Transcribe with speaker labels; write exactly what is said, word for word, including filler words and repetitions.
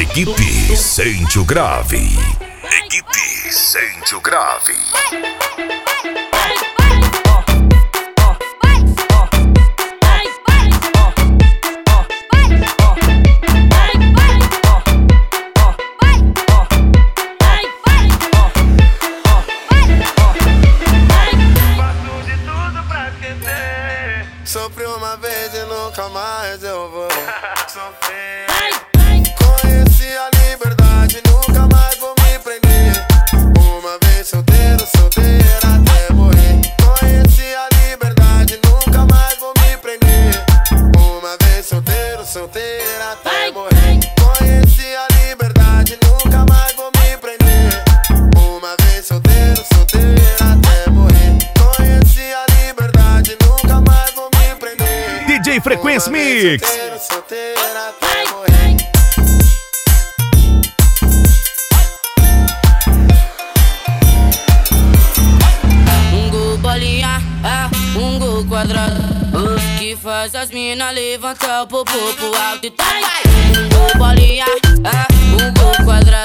Speaker 1: Equipe Sente o Grave. Equipe Sente o Grave.
Speaker 2: Sofri uma vez e nunca mais eu vou sofrer. Conheci a liberdade, nunca mais vou me prender. Uma vez solteiro, solteira até morrer. Conheci a liberdade, nunca mais vou me prender. Uma vez solteiro, solteira até morrer. Conheci a liberdade, nunca mais vou me prender. Uma vez solteiro, solteira até morrer. Conheci a liberdade, nunca mais vou me prender.
Speaker 1: D J Frequência Mix.
Speaker 2: Solteiro, solteira até morrer.
Speaker 3: Um gol bolinha, é um gol quadrado, uh, que faz as mina levantar o popô pro alto e tá. Um gol bolinha, é um gol quadrado.